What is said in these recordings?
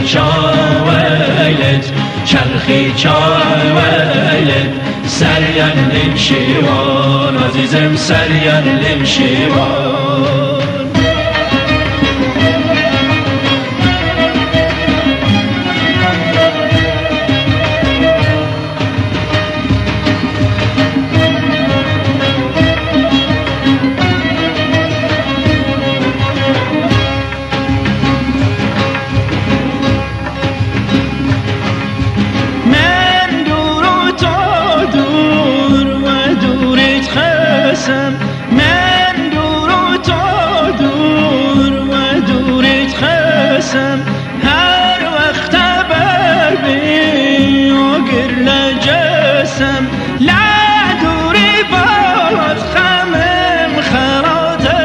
çavelet çarxi çavelet seryenlim şivan azizim seryenlim şivan من دور و تا دور و دورت خسم هر وقت بر بی آگر لجسم لا دوری باد خمم خراته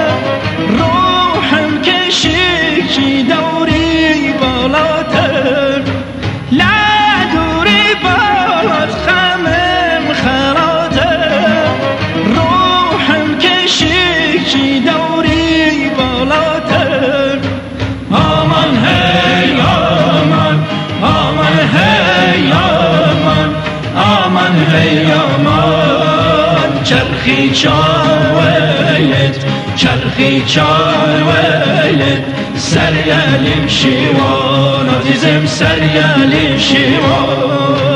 روحم کشی دوری بالاتر لا دوری باد خمم خراته شیکی دوری بالاتر آمان هی آمان آمان هی آمان آمان هی آمان چرخی چاویت چرخی چاویت سریالیم شیوان عزیزم سریالیم شیوان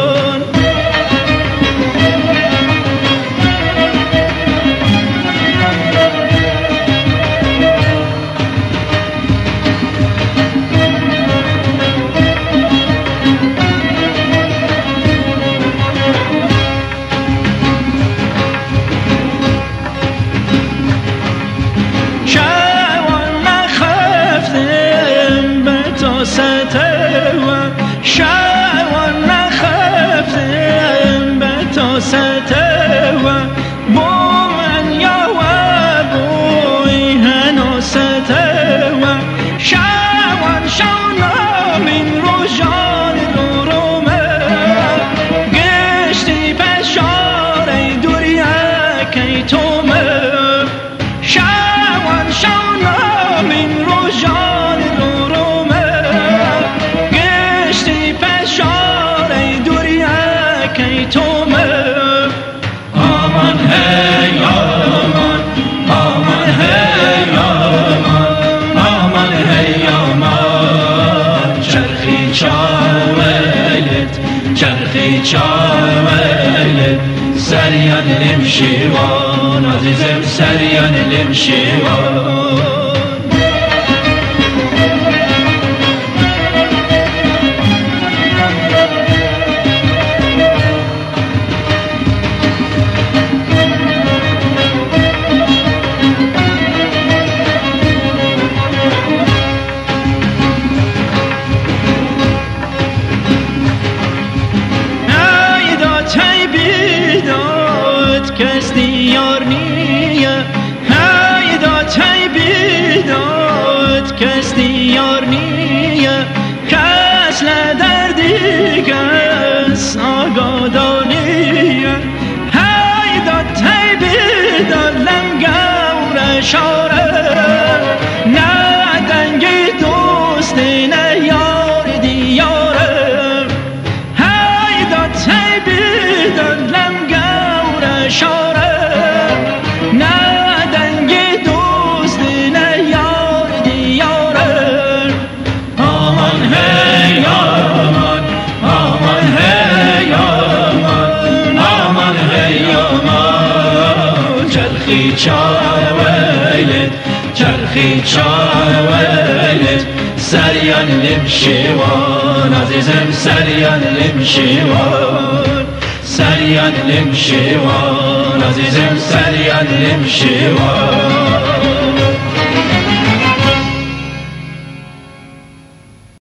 شوان نخفتم به تو ستوه با من یا و بوی هنو ستوه شوان شونا من رو جان رو رو من گشتی بشاره دوریا کی تو من شوان شونا من رو جان رو رو من گشتی بشاره دوریا کی تو من آمان هی آمان آمان هی آمان آمان هی آمان چرخی چاویت چرخی چاویت سریالیم شیوان عزیزم سریالیم شیوان کس دیار نیه های داد چای بیداد کس دیار نیه کس لدردی کس آگادانیه های داد چای بیداد لنگور شاره نه دنگی دوستی نه یار دیاره های داد چای بیداد لنگور شاره نه دنگی دوستی نه یار دیاره آمان هی آمان آمان هی آمان آمان هی آمان چرخی چاویت چرخی چاویت سریالیم شیوان عزیزم سریالیم شیوان سریالیم شیوان عزیزم سریالیم شیوان